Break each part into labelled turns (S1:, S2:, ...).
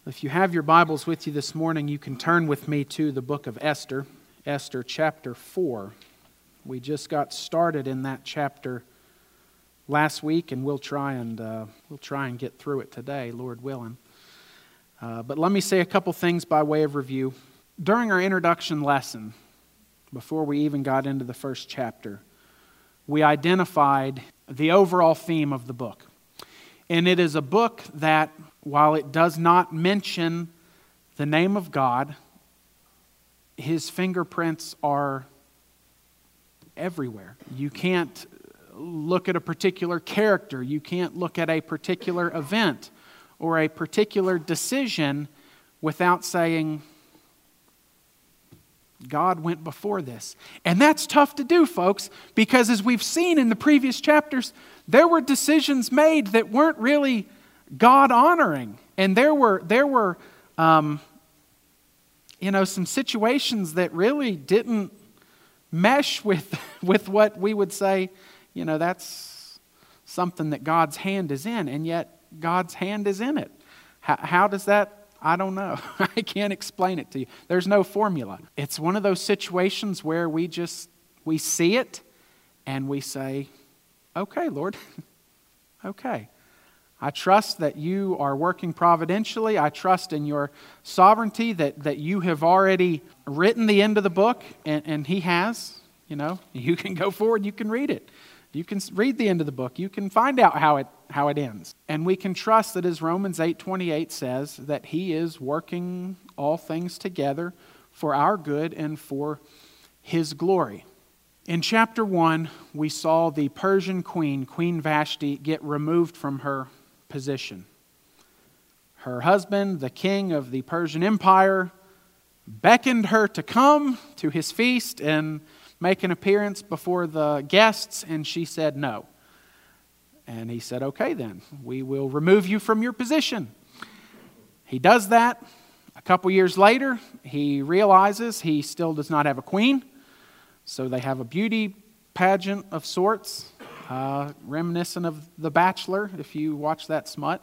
S1: If you have your Bibles with you this morning, you can turn with me to the book of Esther, Esther chapter 4. We just got started in that chapter last week, and we'll try and get through it today, Lord willing. But let me say a couple things by way of review. During our introduction lesson, before we even got into the first chapter, we identified the overall theme of the book. And it is a book that, while it does not mention the name of God, His fingerprints are everywhere. You can't look at a particular character. You can't look at a particular event or a particular decision without saying, God went before this. And that's tough to do, folks, because as we've seen in the previous chapters, there were decisions made that weren't really God-honoring. And there were some situations that really didn't mesh with what we would say, that's something that God's hand is in, and yet God's hand is in it. How does that? I don't know. I can't explain it to you. There's no formula. It's one of those situations where we see it and we say, okay, Lord, okay. I trust that you are working providentially. I trust in your sovereignty that you have already written the end of the book, and He has. You can go forward, you can read it. You can read the end of the book. You can find out how it ends. And we can trust that, as Romans 8:28 says, that He is working all things together for our good and for His glory. In chapter 1, we saw the Persian queen, Queen Vashti, get removed from her position. Her husband, the king of the Persian Empire, beckoned her to come to his feast and make an appearance before the guests, and she said no. And he said, okay then, we will remove you from your position. He does that. A couple years later, he realizes he still does not have a queen, so they have a beauty pageant of sorts, reminiscent of The Bachelor, if you watch that smut.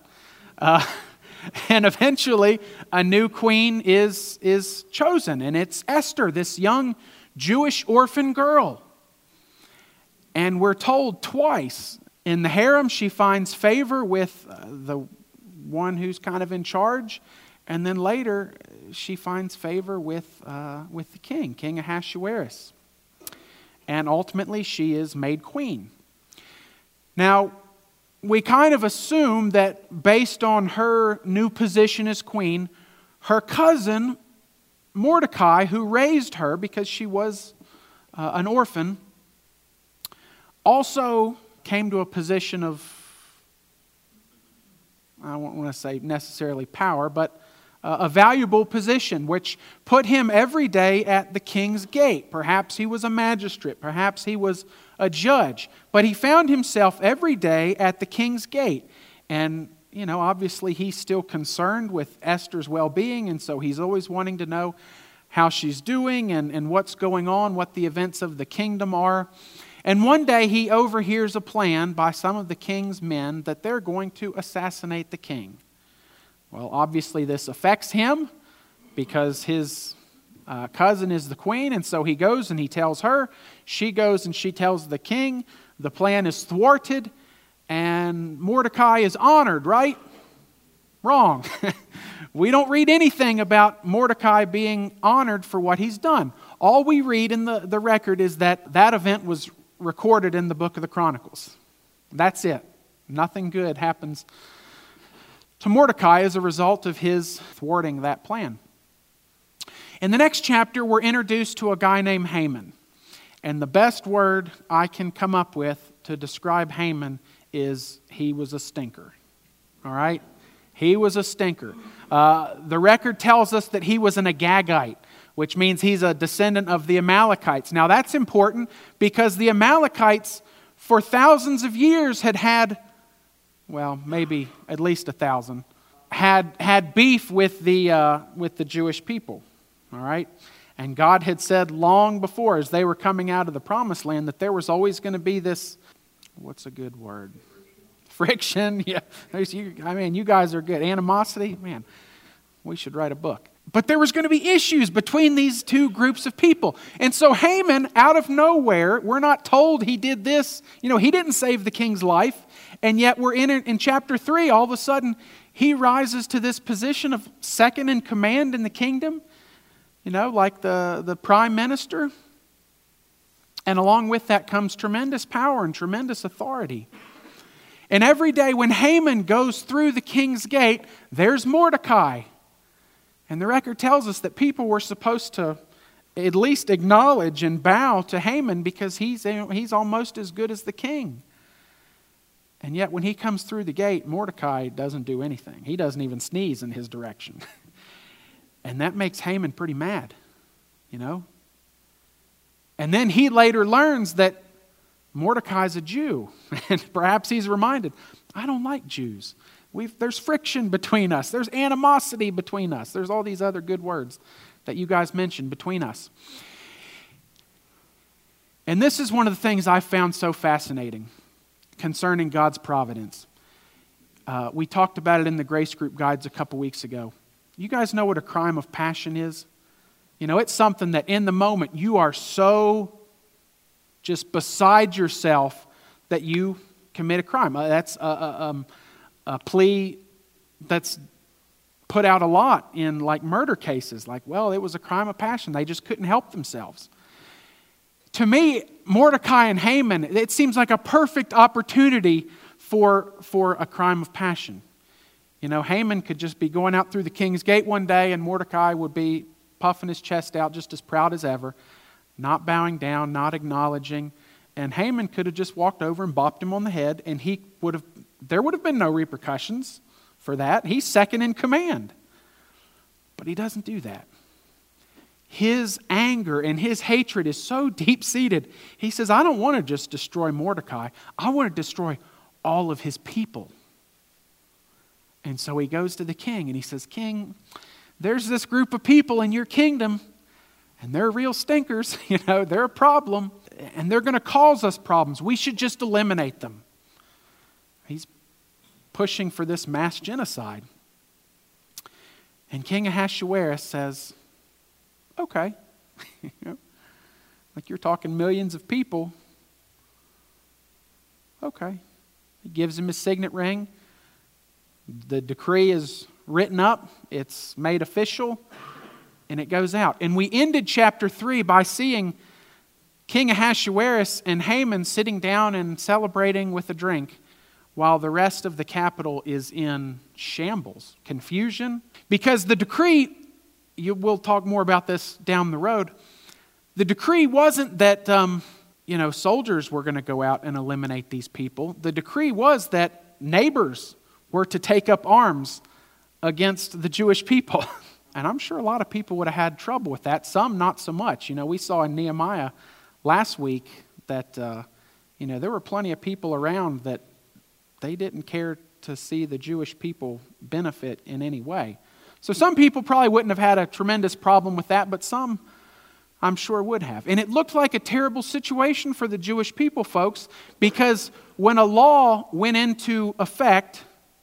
S1: And eventually, a new queen is chosen, and it's Esther, this young Jewish orphan girl. And we're told twice, in the harem she finds favor with the one who's kind of in charge, and then later she finds favor with the King Ahasuerus. And ultimately she is made queen. Now, we kind of assume that based on her new position as queen, her cousin Mordecai, who raised her because she was an orphan, also came to a position of, I don't want to say necessarily power, but a valuable position, which put him every day at the king's gate. Perhaps he was a magistrate, perhaps he was a judge, but he found himself every day at the king's gate. And obviously he's still concerned with Esther's well-being, and so he's always wanting to know how she's doing and what's going on, what the events of the kingdom are. And one day he overhears a plan by some of the king's men that they're going to assassinate the king. Well, obviously this affects him because his cousin is the queen, and so he goes and he tells her. She goes and she tells the king. The plan is thwarted, and Mordecai is honored, right? Wrong. We don't read anything about Mordecai being honored for what he's done. All we read in the record is that event was recorded in the book of the Chronicles. That's it. Nothing good happens to Mordecai as a result of his thwarting that plan. In the next chapter, we're introduced to a guy named Haman. And the best word I can come up with to describe Haman is he was a stinker. All right? He was a stinker. The record tells us that he was an Agagite, which means he's a descendant of the Amalekites. Now that's important because the Amalekites for thousands of years had maybe at least 1,000, had beef with the Jewish people. All right? And God had said long before, as they were coming out of the promised land, that there was always going to be this, what's a good word? Friction. Yeah. You guys are good. Animosity. Man, We should write a book. But there was going to be issues between these two groups of people. And so Haman, out of nowhere, we're not told he did this. He didn't save the king's life. And yet we're in chapter 3, all of a sudden, he rises to this position of second in command in the kingdom. Like the prime minister. And along with that comes tremendous power and tremendous authority. And every day when Haman goes through the king's gate, there's Mordecai. And the record tells us that people were supposed to at least acknowledge and bow to Haman because he's almost as good as the king. And yet when he comes through the gate, Mordecai doesn't do anything. He doesn't even sneeze in his direction. And that makes Haman pretty mad, And then he later learns that Mordecai's a Jew. And perhaps he's reminded, I don't like Jews. There's friction between us. There's animosity between us. There's all these other good words that you guys mentioned between us. And this is one of the things I found so fascinating concerning God's providence. We talked about it in the Grace Group Guides a couple weeks ago. You guys know what a crime of passion is? It's something that in the moment you are so just beside yourself that you commit a crime. That's a plea that's put out a lot in like murder cases. Like, it was a crime of passion. They just couldn't help themselves. To me, Mordecai and Haman, it seems like a perfect opportunity for a crime of passion. Haman could just be going out through the king's gate one day and Mordecai would be puffing his chest out just as proud as ever, not bowing down, not acknowledging. And Haman could have just walked over and bopped him on the head and there would have been no repercussions for that. He's second in command. But he doesn't do that. His anger and his hatred is so deep-seated. He says, I don't want to just destroy Mordecai. I want to destroy all of his people. And so he goes to the king and he says, King, there's this group of people in your kingdom and they're real stinkers. They're a problem and they're going to cause us problems. We should just eliminate them. He's pushing for this mass genocide. And King Ahasuerus says, okay. Like you're talking millions of people. Okay. He gives him his signet ring. The decree is written up. It's made official. And it goes out. And we ended chapter 3 by seeing King Ahasuerus and Haman sitting down and celebrating with a drink while the rest of the capital is in shambles, confusion. Because the decree, we'll talk more about this down the road, the decree wasn't that soldiers were going to go out and eliminate these people. The decree was that neighbors were to take up arms against the Jewish people. And I'm sure a lot of people would have had trouble with that. Some not so much. We saw in Nehemiah last week that there were plenty of people around that they didn't care to see the Jewish people benefit in any way. So some people probably wouldn't have had a tremendous problem with that, but some I'm sure would have. And it looked like a terrible situation for the Jewish people, folks, because when a law went into effect,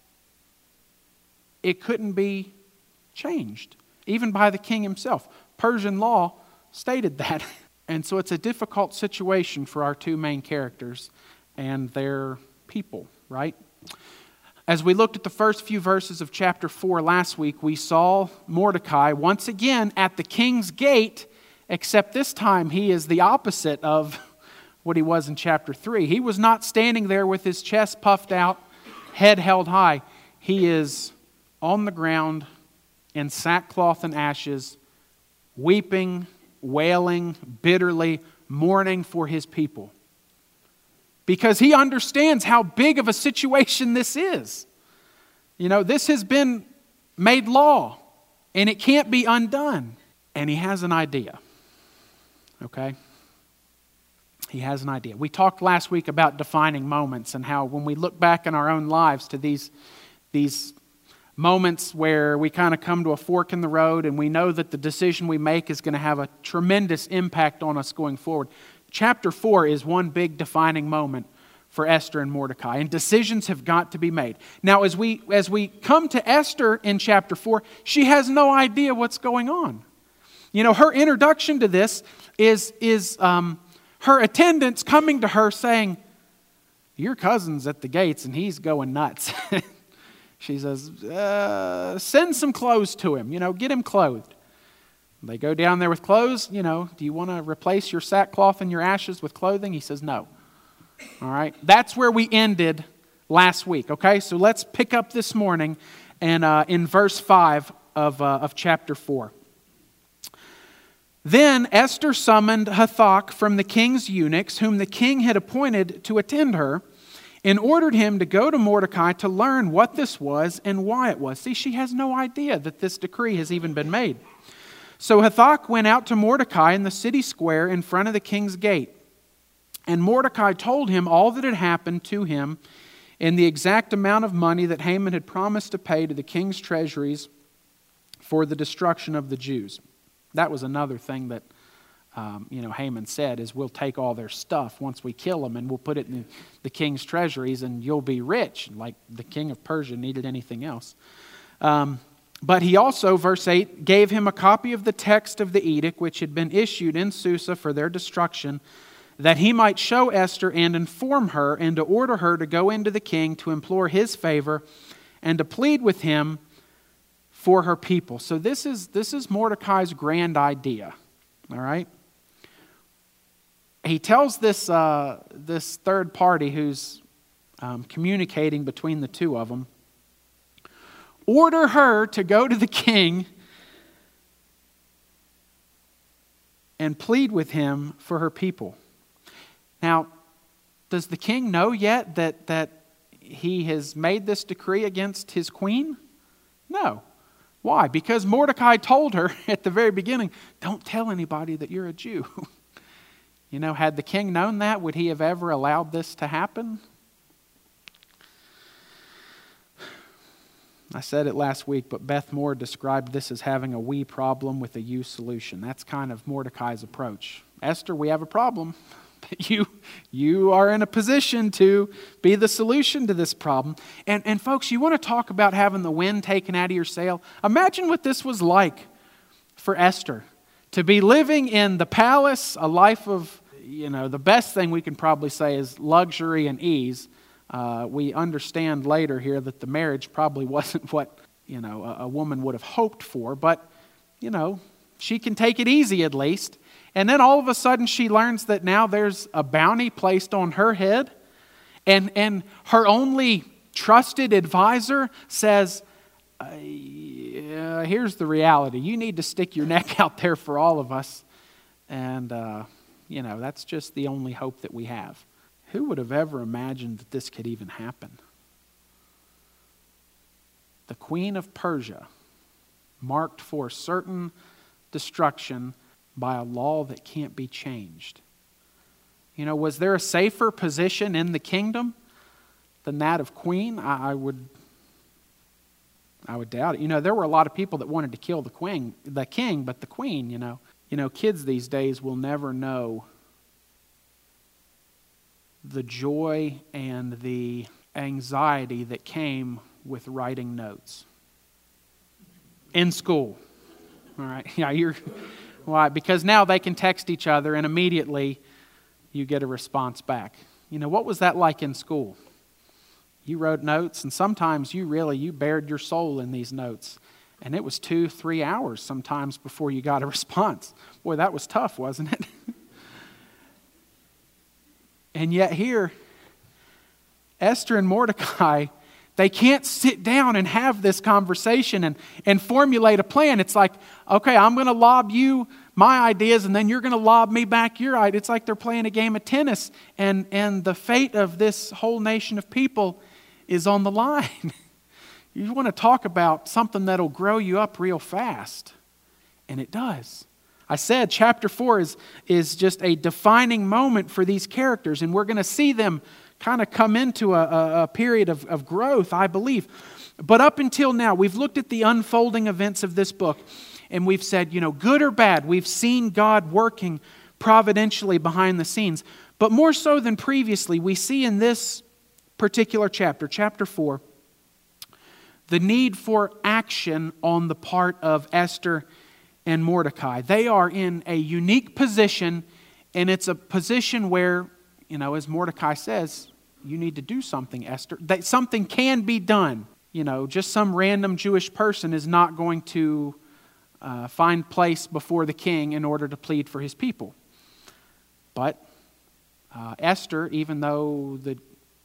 S1: it couldn't be changed, even by the king himself. Persian law stated that. And so it's a difficult situation for our two main characters and their people, right? As we looked at the first few verses of chapter 4 last week, we saw Mordecai once again at the king's gate, except this time he is the opposite of what he was in chapter 3. He was not standing there with his chest puffed out, head held high. He is on the ground in sackcloth and ashes, weeping, wailing, bitterly, mourning for his people. Because he understands how big of a situation this is. This has been made law, and it can't be undone. And he has an idea. Okay? He has an idea. We talked last week about defining moments and how when we look back in our own lives to these moments where we kind of come to a fork in the road and we know that the decision we make is going to have a tremendous impact on us going forward. Chapter 4 is one big defining moment for Esther and Mordecai, and decisions have got to be made. Now, as we come to Esther in chapter 4, she has no idea what's going on. You know, her introduction to this is her attendants coming to her saying, "Your cousin's at the gates and he's going nuts." She says, "Send some clothes to him, get him clothed." They go down there with clothes, "Do you want to replace your sackcloth and your ashes with clothing?" He says, "No." All right, that's where we ended last week, okay? So let's pick up this morning and in verse 5 of chapter 4. Then Esther summoned Hathach from the king's eunuchs, whom the king had appointed to attend her, and ordered him to go to Mordecai to learn what this was and why it was. See, she has no idea that this decree has even been made. So Hathach went out to Mordecai in the city square in front of the king's gate. And Mordecai told him all that had happened to him and the exact amount of money that Haman had promised to pay to the king's treasuries for the destruction of the Jews. That was another thing that Haman said, is we'll take all their stuff once we kill them and we'll put it in the king's treasuries and you'll be rich, like the king of Persia needed anything else. But he also, verse 8, gave him a copy of the text of the edict which had been issued in Susa for their destruction, that he might show Esther and inform her and to order her to go into the king to implore his favor and to plead with him for her people. So this is Mordecai's grand idea, all right? He tells this third party who's communicating between the two of them, order her to go to the king and plead with him for her people. Now, does the king know yet that he has made this decree against his queen? No. Why? Because Mordecai told her at the very beginning, don't tell anybody that you're a Jew. Had the king known that, would he have ever allowed this to happen? I said it last week, but Beth Moore described this as having a we problem with a you solution. That's kind of Mordecai's approach. Esther, we have a problem. But you are in a position to be the solution to this problem. And folks, you want to talk about having the wind taken out of your sail? Imagine what this was like for Esther. To be living in the palace, a life of, the best thing we can probably say is luxury and ease. We understand later here that the marriage probably wasn't what, a woman would have hoped for. But, she can take it easy at least. And then all of a sudden she learns that now there's a bounty placed on her head. And her only trusted advisor says, here's the reality. You need to stick your neck out there for all of us. And, that's just the only hope that we have. Who would have ever imagined that this could even happen? The Queen of Persia, marked for certain destruction by a law that can't be changed. Was there a safer position in the kingdom than that of queen? I would doubt it. There were a lot of people that wanted to kill the king, but the queen, kids these days will never know the joy and the anxiety that came with writing notes in school. All right, yeah, why? Because now they can text each other and immediately you get a response back. What was that like in school? You wrote notes and sometimes you bared your soul in these notes. And it was 2-3 hours sometimes before you got a response. Boy, that was tough, wasn't it? And yet here, Esther and Mordecai, they can't sit down and have this conversation and formulate a plan. It's like, okay, I'm going to lob you my ideas and then you're going to lob me back your ideas. It's like they're playing a game of tennis and the fate of this whole nation of people is on the line. You want to talk about something that'll grow you up real fast. And it does. I said chapter 4 is just a defining moment for these characters. And we're going to see them kind of come into a period of growth, I believe. But up until now, we've looked at the unfolding events of this book. And we've said, good or bad, we've seen God working providentially behind the scenes. But more so than previously, we see in this particular chapter, chapter 4, the need for action on the part of Esther and Mordecai. They are in a unique position, and it's a position where, as Mordecai says, you need to do something, Esther. That something can be done. Just some random Jewish person is not going to find place before the king in order to plead for his people. But Esther, even though the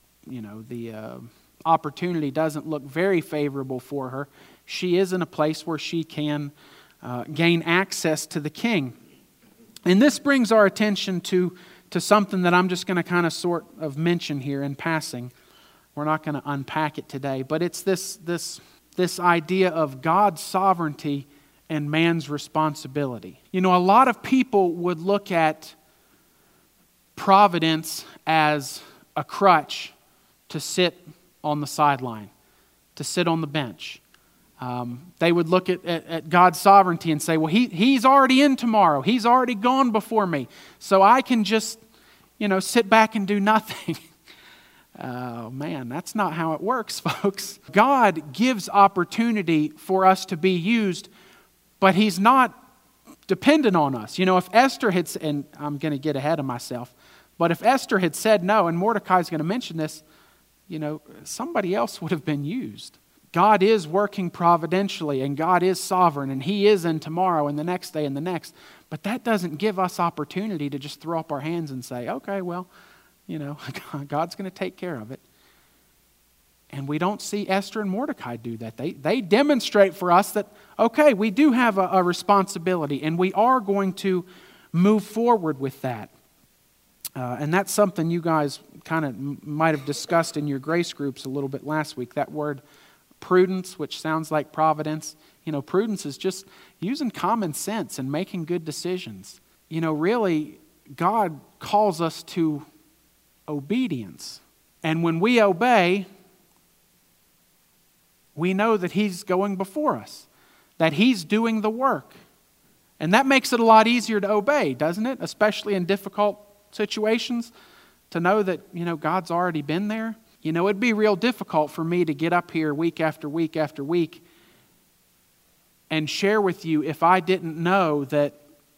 S1: opportunity doesn't look very favorable for her, she is in a place where she can gain access to the king. And this brings our attention to something that I'm just going to kind of sort of mention here in passing. We're not going to unpack it today, but it's this idea of God's sovereignty and man's responsibility. A lot of people would look at providence as a crutch to sit on the sideline, to sit on the bench. They would look at God's sovereignty and say, well, He's already in tomorrow. He's already gone before me. So I can just, sit back and do nothing. Oh, man, that's not how it works, folks. God gives opportunity for us to be used, but He's not dependent on us. If Esther had, and I'm going to get ahead of myself, but if Esther had said no, and Mordecai's going to mention this, somebody else would have been used. God is working providentially, and God is sovereign, and He is in tomorrow and the next day and the next. But that doesn't give us opportunity to just throw up our hands and say, okay, well, God's going to take care of it. And we don't see Esther and Mordecai do that. They demonstrate for us that, okay, we do have a responsibility, and we are going to move forward with that. And that's something you guys kind of might have discussed in your grace groups a little bit last week, that word prudence, which sounds like providence. Prudence is just using common sense and making good decisions. Really, God calls us to obedience. And when we obey, we know that He's going before us, that He's doing the work. And that makes it a lot easier to obey, doesn't it? Especially in difficult situations, to know that, God's already been there. It'd be real difficult for me to get up here week after week after week and share with you if I didn't know that,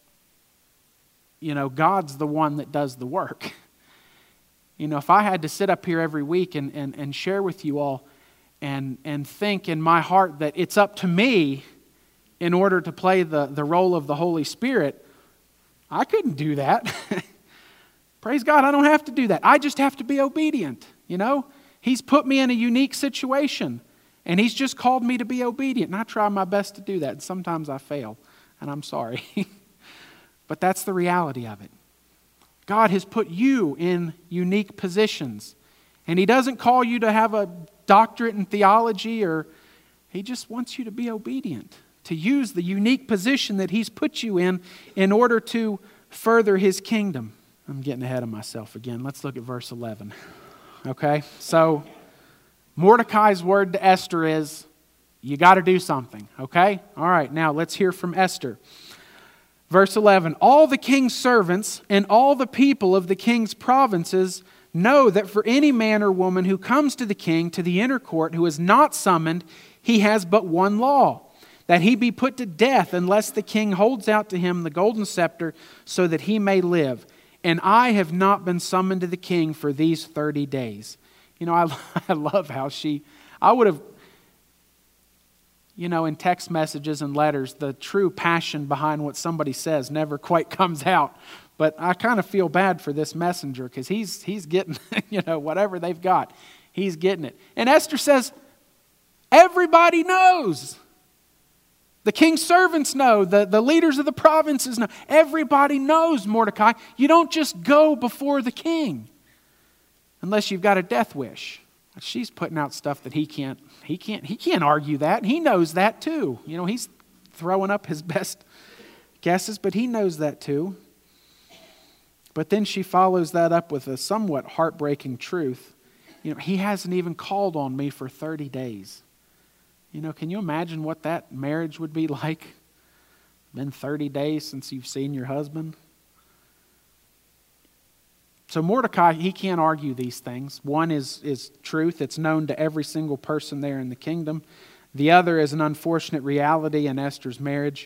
S1: God's the one that does the work. If I had to sit up here every week and share with you all and think in my heart that it's up to me in order to play the role of the Holy Spirit, I couldn't do that. Praise God, I don't have to do that. I just have to be obedient, He's put me in a unique situation, and He's just called me to be obedient, and I try my best to do that, and sometimes I fail, and I'm sorry. But that's the reality of it. God has put you in unique positions, and He doesn't call you to have a doctorate in theology, or He just wants you to be obedient, to use the unique position that He's put you in order to further His kingdom. I'm getting ahead of myself again. Let's look at verse 11. Okay, so Mordecai's word to Esther is, you got to do something, okay? All right, now let's hear from Esther. Verse 11, all the king's servants and all the people of the king's provinces know that for any man or woman who comes to the king, to the inner court, who is not summoned, he has but one law, that he be put to death unless the king holds out to him the golden scepter so that he may live. And I have not been summoned to the king for these 30 days. I love how I would have, in text messages and letters, the true passion behind what somebody says never quite comes out. But I kind of feel bad for this messenger because he's getting, whatever they've got, he's getting it. And Esther says, everybody knows. The king's servants know, the leaders of the provinces know. Everybody knows, Mordecai. You don't just go before the king unless you've got a death wish. She's putting out stuff that he can't argue that. He knows that too. He's throwing up his best guesses, but he knows that too. But then she follows that up with a somewhat heartbreaking truth. He hasn't even called on me for 30 days. Can you imagine what that marriage would be like? Been 30 days since you've seen your husband. So Mordecai, he can't argue these things. One is truth. It's known to every single person there in the kingdom. The other is an unfortunate reality in Esther's marriage.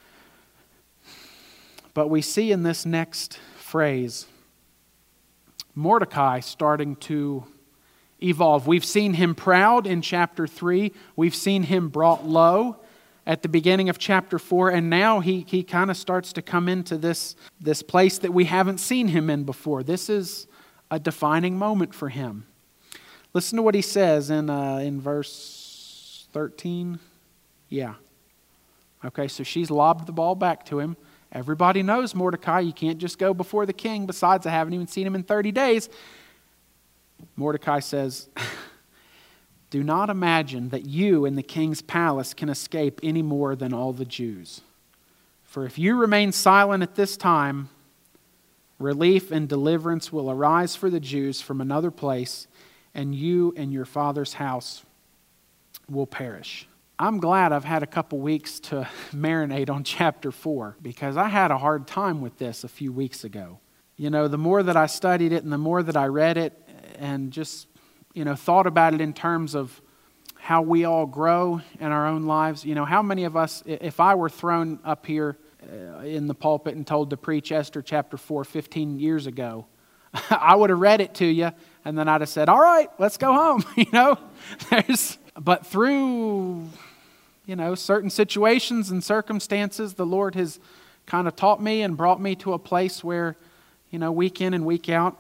S1: But we see in this next phrase, Mordecai starting to evolve. We've seen him proud in chapter 3. We've seen him brought low at the beginning of chapter 4. And now he kind of starts to come into this place that we haven't seen him in before. This is a defining moment for him. Listen to what he says in verse 13. Yeah. Okay, so she's lobbed the ball back to him. Everybody knows Mordecai. You can't just go before the king. Besides, I haven't even seen him in 30 days. Mordecai says, do not imagine that you in the king's palace can escape any more than all the Jews. For if you remain silent at this time, relief and deliverance will arise for the Jews from another place, and you and your father's house will perish. I'm glad I've had a couple weeks to marinate on chapter 4 because I had a hard time with this a few weeks ago. You know, the more that I studied it and the more that I read it and just, thought about it in terms of how we all grow in our own lives. How many of us, if I were thrown up here in the pulpit and told to preach Esther chapter 4 15 years ago, I would have read it to you and then I'd have said, all right, let's go home. But through, certain situations and circumstances, the Lord has kind of taught me and brought me to a place where, week in and week out,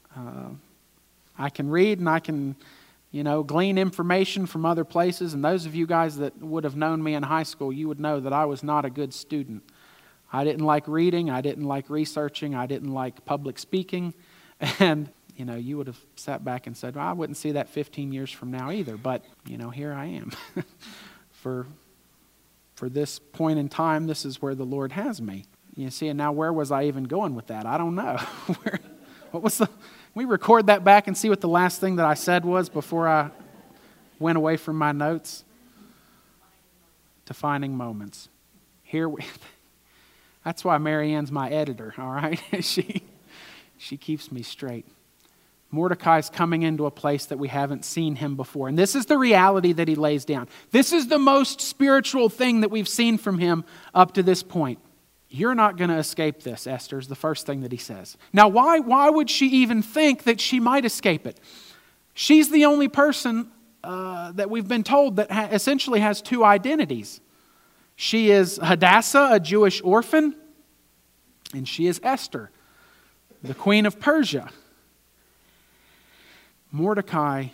S1: I can read and I can, glean information from other places. And those of you guys that would have known me in high school, you would know that I was not a good student. I didn't like reading. I didn't like researching. I didn't like public speaking. And you would have sat back and said, well, I wouldn't see that 15 years from now either. But, here I am. For this point in time, this is where the Lord has me. You see, and now where was I even going with that? I don't know. We record that back and see what the last thing that I said was before I went away from my notes. Defining moments. That's why Mary Ann's my editor, all right? She keeps me straight. Mordecai's coming into a place that we haven't seen him before. And this is the reality that he lays down. This is the most spiritual thing that we've seen from him up to this point. You're not going to escape this, Esther, is the first thing that he says. Now, why would she even think that she might escape it? She's the only person that we've been told that essentially has two identities. She is Hadassah, a Jewish orphan, and she is Esther, the queen of Persia. Mordecai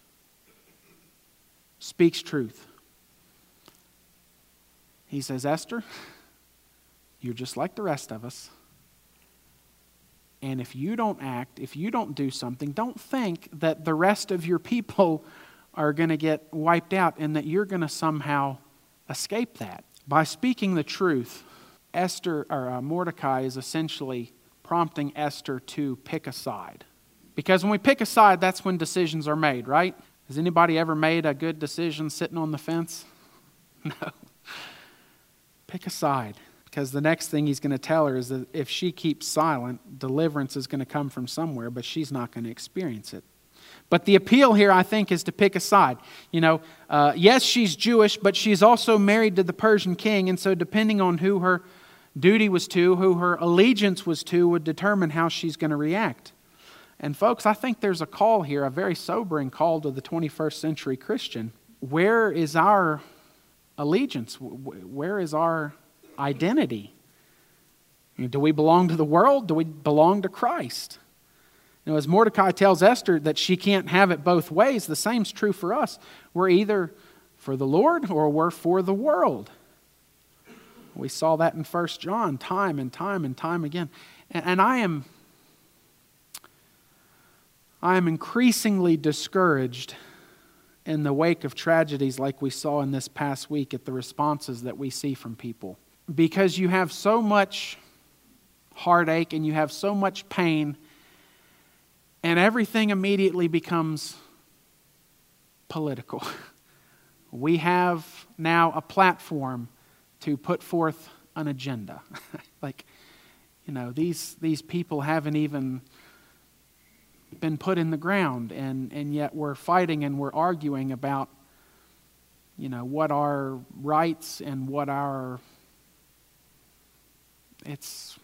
S1: speaks truth. He says, Esther, you're just like the rest of us. And if you don't act, if you don't do something, don't think that the rest of your people are going to get wiped out and that you're going to somehow escape that. By speaking the truth, Mordecai is essentially prompting Esther to pick a side. Because when we pick a side, that's when decisions are made, right? Has anybody ever made a good decision sitting on the fence? No. Pick a side. Because the next thing he's going to tell her is that if she keeps silent, deliverance is going to come from somewhere, but she's not going to experience it. But the appeal here, I think, is to pick a side. Yes, she's Jewish, but she's also married to the Persian king, and so depending on who her duty was to, who her allegiance was to, would determine how she's going to react. And folks, I think there's a call here, a very sobering call to the 21st century Christian. Where is our allegiance? Where is our identity? Do we belong to the world? Do we belong to Christ? As Mordecai tells Esther that she can't have it both ways, the same's true for us. We're either for the Lord or we're for the world. We saw that in 1 John time and time and time again. And I am increasingly discouraged in the wake of tragedies like we saw in this past week at the responses that we see from people. Because you have so much heartache and you have so much pain, and everything immediately becomes political. We have now a platform to put forth an agenda. These people haven't even been put in the ground, and yet we're fighting and we're arguing about, what our rights and what our... It's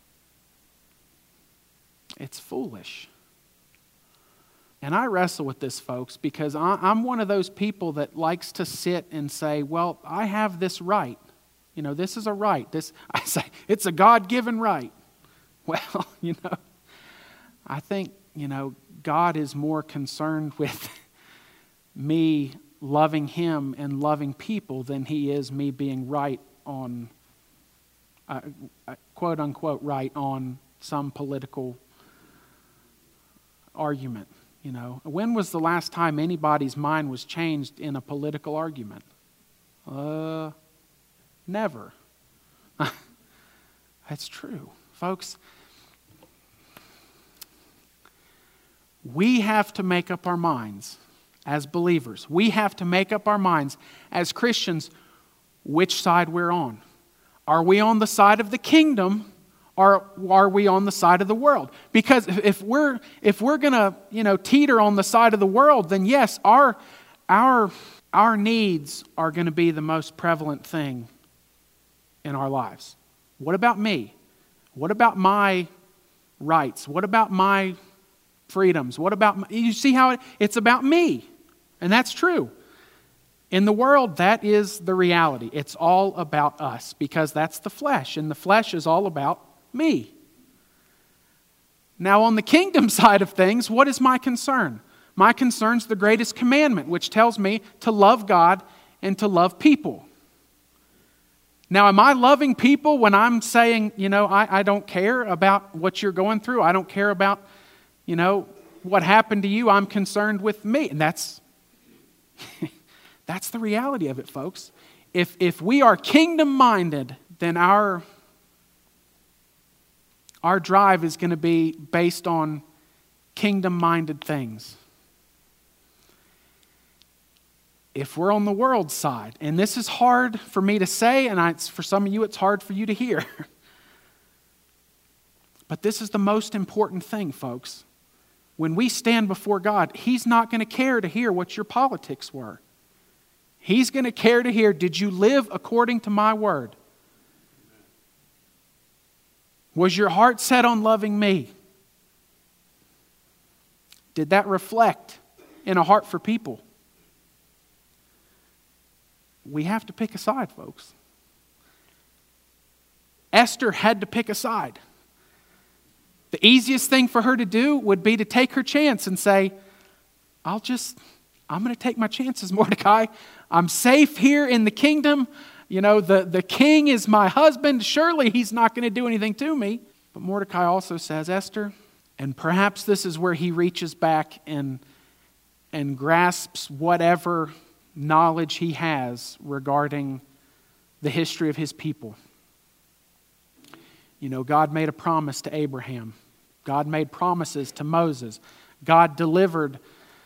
S1: foolish. And I wrestle with this, folks, because I'm one of those people that likes to sit and say, well, I have this right. This is a right. I say, it's a God-given right. Well, I think, God is more concerned with me loving Him and loving people than He is me being right on, quote unquote, right on some political argument. When was the last time anybody's mind was changed in a political argument? Never. That's true. Folks, we have to make up our minds as believers. We have to make up our minds as Christians which side we're on. Are we on the side of the kingdom, or are we on the side of the world? Because if we're going to teeter on the side of the world, then yes, our needs are going to be the most prevalent thing in our lives. What about me? What about my rights? What about my freedoms? What about you see how it's about me? And that's true. In the world, that is the reality. It's all about us, because that's the flesh, and the flesh is all about me. Now, on the kingdom side of things, what is my concern? My concern is the greatest commandment, which tells me to love God and to love people. Now, am I loving people when I'm saying, I don't care about what you're going through. I don't care about, what happened to you. I'm concerned with me. And that's the reality of it, folks. If we are kingdom-minded, then our drive is going to be based on kingdom-minded things. If we're on the world side, and this is hard for me to say, and for some of you it's hard for you to hear, but this is the most important thing, folks. When we stand before God, He's not going to care to hear what your politics were. He's going to care to hear, did you live according to my word? Was your heart set on loving me? Did that reflect in a heart for people? We have to pick a side, folks. Esther had to pick a side. The easiest thing for her to do would be to take her chance and say, I'm going to take my chances, Mordecai. I'm safe here in the kingdom. The king is my husband. Surely he's not going to do anything to me. But Mordecai also says, Esther, and perhaps this is where he reaches back and grasps whatever knowledge he has regarding the history of his people. God made a promise to Abraham. God made promises to Moses. God delivered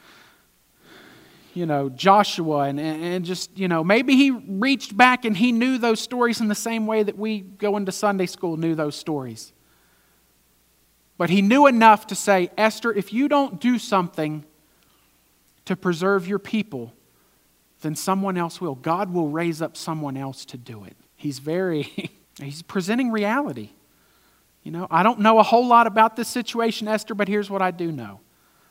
S1: Joshua and just, maybe he reached back and he knew those stories in the same way that we go into Sunday school knew those stories. But he knew enough to say, Esther, if you don't do something to preserve your people, then someone else will. God will raise up someone else to do it. He's presenting reality. I don't know a whole lot about this situation, Esther, but here's what I do know.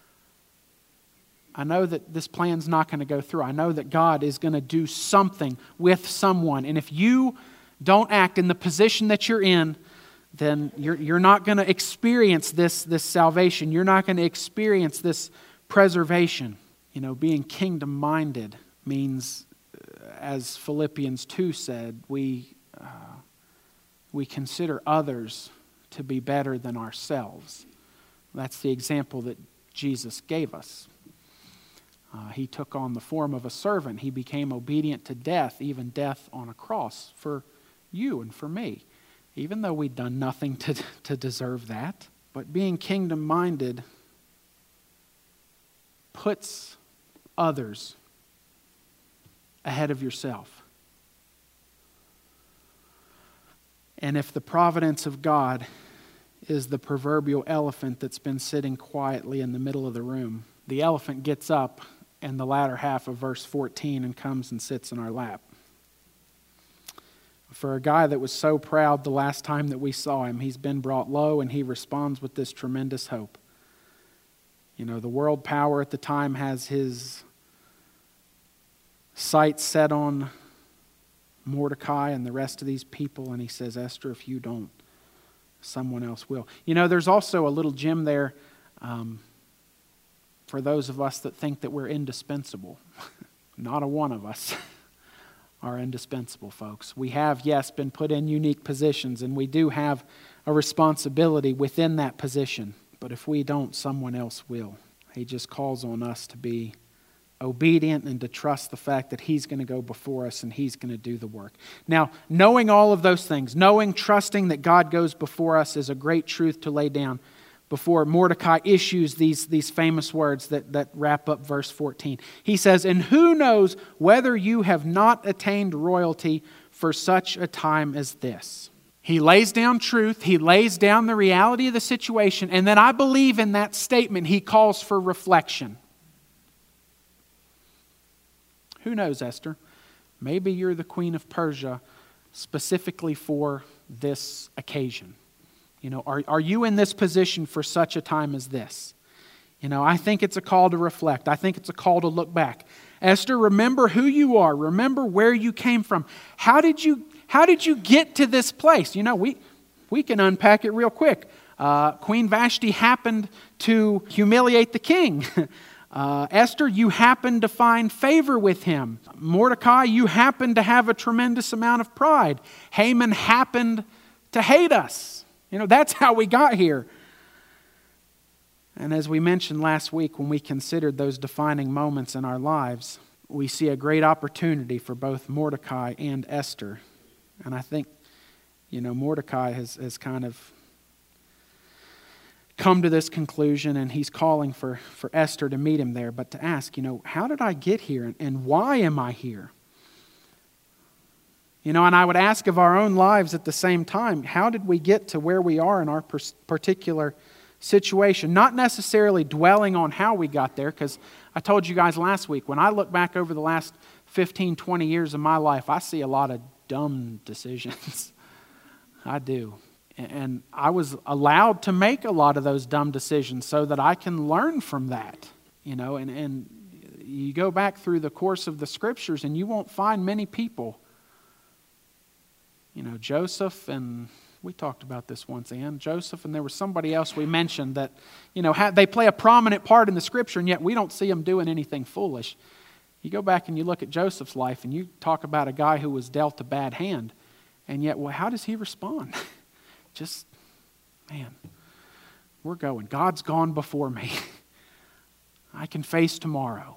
S1: I know that this plan's not going to go through. I know that God is going to do something with someone. And if you don't act in the position that you're in, then you're not going to experience this salvation. You're not going to experience this preservation. Being kingdom-minded means, as Philippians 2 said, we consider others to be better than ourselves. That's the example that Jesus gave us. He took on the form of a servant. He became obedient to death, even death on a cross for you and for me, even though we'd done nothing to deserve that. But being kingdom-minded puts others ahead of yourself. And if the providence of God is the proverbial elephant that's been sitting quietly in the middle of the room. The elephant gets up in the latter half of verse 14 and comes and sits in our lap. For a guy that was so proud the last time that we saw him, he's been brought low and he responds with this tremendous hope. You know, the world power at the time has his sights set on Mordecai and the rest of these people, and he says, Esther, if you don't, someone else will. You know, there's also a little gem there for those of us that think that we're indispensable. Not a one of us are indispensable, folks. We have, yes, been put in unique positions, and we do have a responsibility within that position. But if we don't, someone else will. He just calls on us to be obedient and to trust the fact that He's going to go before us and He's going to do the work. Now, knowing all of those things, trusting that God goes before us is a great truth to lay down before Mordecai issues these famous words that wrap up verse 14. He says, and who knows whether you have not attained royalty for such a time as this. He lays down truth, he lays down the reality of the situation, and then I believe in that statement he calls for reflection. Who knows, Esther? Maybe you're the queen of Persia specifically for this occasion. You know, are you in this position for such a time as this? You know, I think it's a call to reflect. I think it's a call to look back. Esther, remember who you are. Remember where you came from. How did you get to this place? You know, we can unpack it real quick. Queen Vashti happened to humiliate the king. Esther, you happened to find favor with him. Mordecai, you happened to have a tremendous amount of pride. Haman happened to hate us. You know, that's how we got here. And as we mentioned last week, when we considered those defining moments in our lives, we see a great opportunity for both Mordecai and Esther. And I think, you know, Mordecai has kind of come to this conclusion, and he's calling for Esther to meet him there, but to ask, you know, how did I get here and why am I here? You know, and I would ask of our own lives at the same time, how did we get to where we are in our particular situation? Not necessarily dwelling on how we got there, because I told you guys last week, when I look back over the last 15, 20 years of my life, I see a lot of dumb decisions. I do. And I was allowed to make a lot of those dumb decisions so that I can learn from that. You know, and you go back through the course of the scriptures and you won't find many people. You know, Joseph, and we talked about this once, Ann. Joseph, and there was somebody else we mentioned that, you know, they play a prominent part in the scripture, and yet we don't see them doing anything foolish. You go back and you look at Joseph's life, and you talk about a guy who was dealt a bad hand, and yet, well, how does he respond? Just, man, we're going. God's gone before me. I can face tomorrow.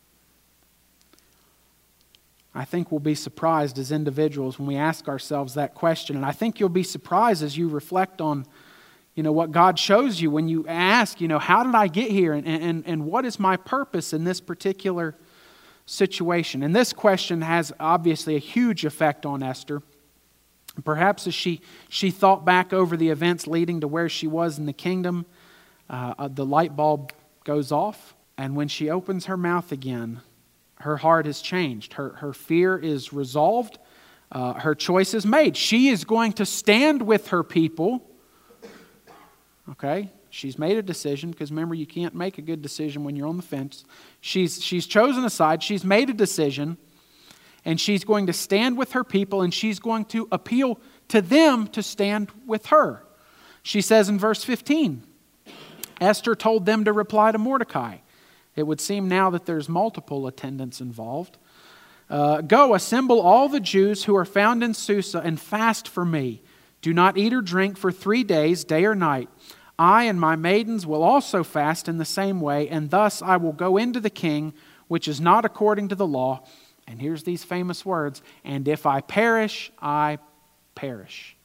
S1: I think we'll be surprised as individuals when we ask ourselves that question. And I think you'll be surprised as you reflect on, you know, what God shows you when you ask, you know, how did I get here? And what is my purpose in this particular situation? And this question has obviously a huge effect on Esther. Perhaps as she thought back over the events leading to where she was in the kingdom, the light bulb goes off. And when she opens her mouth again, her heart has changed. Her fear is resolved. Her choice is made. She is going to stand with her people. Okay? She's made a decision, because remember, you can't make a good decision when you're on the fence. She's chosen a side. She's made a decision. And she's going to stand with her people, and she's going to appeal to them to stand with her. She says in verse 15, Esther told them to reply to Mordecai. It would seem now that there's multiple attendants involved. Go, assemble all the Jews who are found in Susa and fast for me. Do not eat or drink for 3 days, day or night. I and my maidens will also fast in the same way, and thus I will go into the king, which is not according to the law. And here's these famous words, and if I perish, I perish.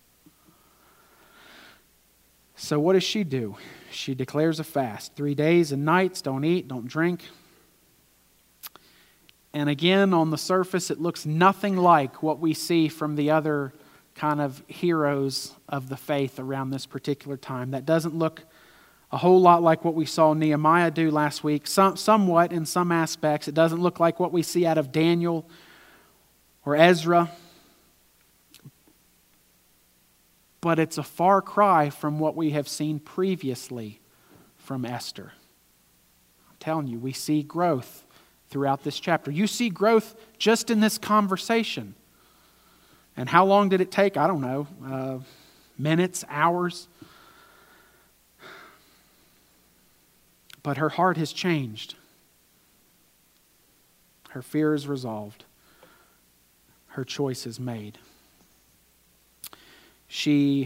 S1: So what does she do? She declares a fast. 3 days and nights, don't eat, don't drink. And again, on the surface, it looks nothing like what we see from the other kind of heroes of the faith around this particular time. That doesn't look a whole lot like what we saw Nehemiah do last week. Somewhat in some aspects. It doesn't look like what we see out of Daniel or Ezra. But it's a far cry from what we have seen previously from Esther. I'm telling you, we see growth throughout this chapter. You see growth just in this conversation. And how long did it take? I don't know. Minutes, hours. But her heart has changed. Her fear is resolved. Her choice is made. She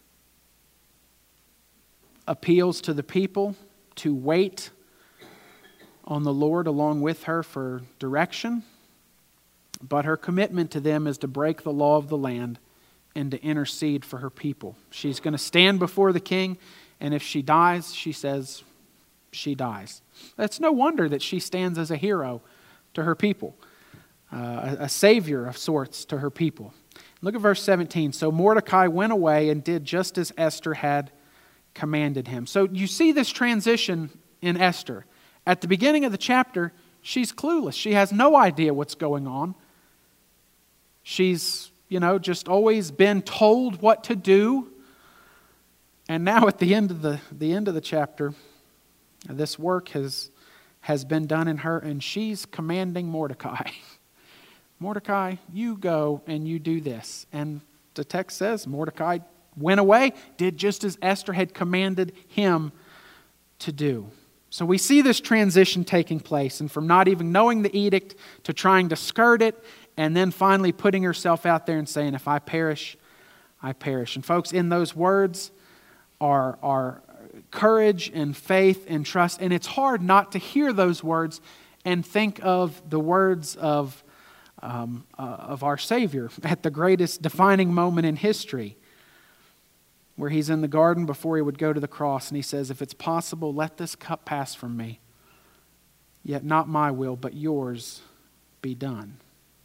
S1: appeals to the people to wait on the Lord along with her for direction, but her commitment to them is to break the law of the land and to intercede for her people. She's going to stand before the king, and if she dies, she says she dies. It's no wonder that she stands as a hero to her people, a savior of sorts to her people. Look at verse 17. So Mordecai went away and did just as Esther had commanded him. So you see this transition in Esther. At the beginning of the chapter, she's clueless. She has no idea what's going on. She's, just always been told what to do. And now at the end of the chapter, this work has been done in her, and she's commanding Mordecai. Mordecai, you go and you do this. And the text says Mordecai went away, did just as Esther had commanded him to do. So we see this transition taking place, and from not even knowing the edict to trying to skirt it, and then finally putting herself out there and saying, if I perish, I perish. And folks, in those words are courage and faith and trust. And it's hard not to hear those words and think of the words of our Savior at the greatest defining moment in history, where he's in the garden before he would go to the cross, and he says, if it's possible, let this cup pass from me, yet not my will, but yours be done.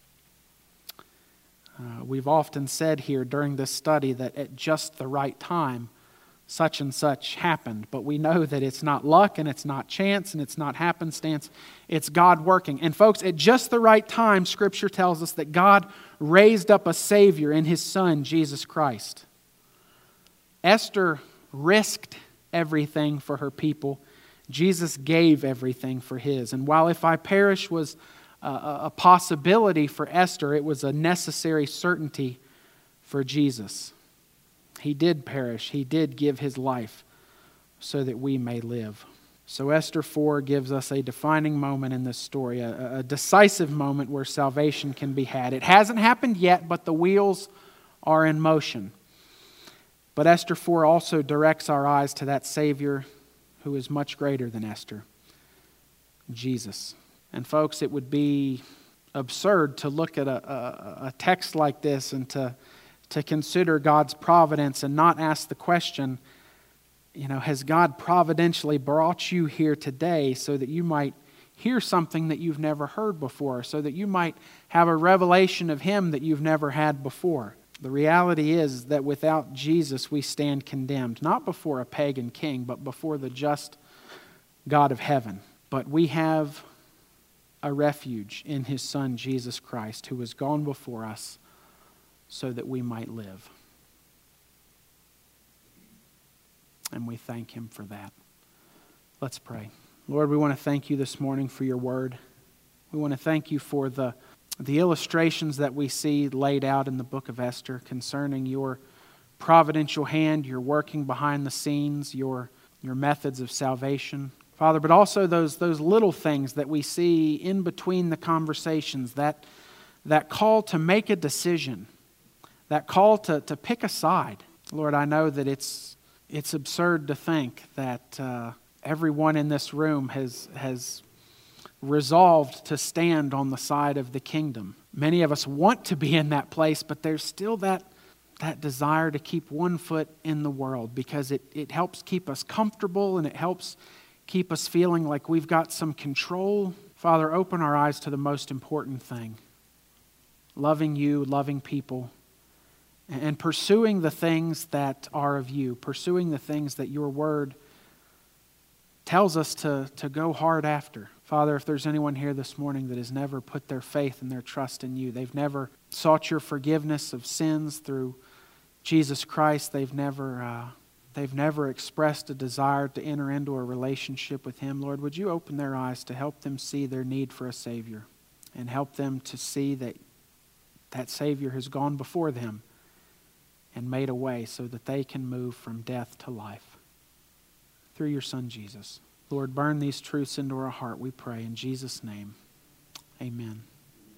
S1: We've often said here during this study that at just the right time, such and such happened. But we know that it's not luck, and it's not chance, and it's not happenstance. It's God working. And folks, at just the right time, Scripture tells us that God raised up a Savior in His Son, Jesus Christ. Esther risked everything for her people. Jesus gave everything for His. And while if I perish was a possibility for Esther, it was a necessary certainty for Jesus. He did perish. He did give His life so that we may live. So Esther 4 gives us a defining moment in this story, a decisive moment where salvation can be had. It hasn't happened yet, but the wheels are in motion. But Esther 4 also directs our eyes to that Savior who is much greater than Esther, Jesus. And folks, it would be absurd to look at a text like this and to consider God's providence and not ask the question, has God providentially brought you here today so that you might hear something that you've never heard before, so that you might have a revelation of Him that you've never had before? The reality is that without Jesus we stand condemned, not before a pagan king, but before the just God of heaven. But we have a refuge in His Son, Jesus Christ, who has gone before us so that we might live. And we thank Him for that. Let's pray. Lord, we want to thank You this morning for Your word. We want to thank You for the illustrations that we see laid out in the book of Esther concerning Your providential hand, Your working behind the scenes, Your methods of salvation. Father, but also those little things that we see in between the conversations, that call to make a decision, that call to pick a side. Lord, I know that it's absurd to think that everyone in this room has resolved to stand on the side of the kingdom. Many of us want to be in that place, but there's still that desire to keep one foot in the world because it helps keep us comfortable and it helps keep us feeling like we've got some control. Father, open our eyes to the most important thing. Loving You, loving people, and pursuing the things that are of you, pursuing the things that your word tells us to go hard after. Father, if there's anyone here this morning that has never put their faith and their trust in you, they've never sought your forgiveness of sins through Jesus Christ, they've never expressed a desire to enter into a relationship with Him, Lord, would you open their eyes to help them see their need for a Savior and help them to see that that Savior has gone before them and made a way so that they can move from death to life through your Son, Jesus. Lord, burn these truths into our heart, we pray. In Jesus' name, amen.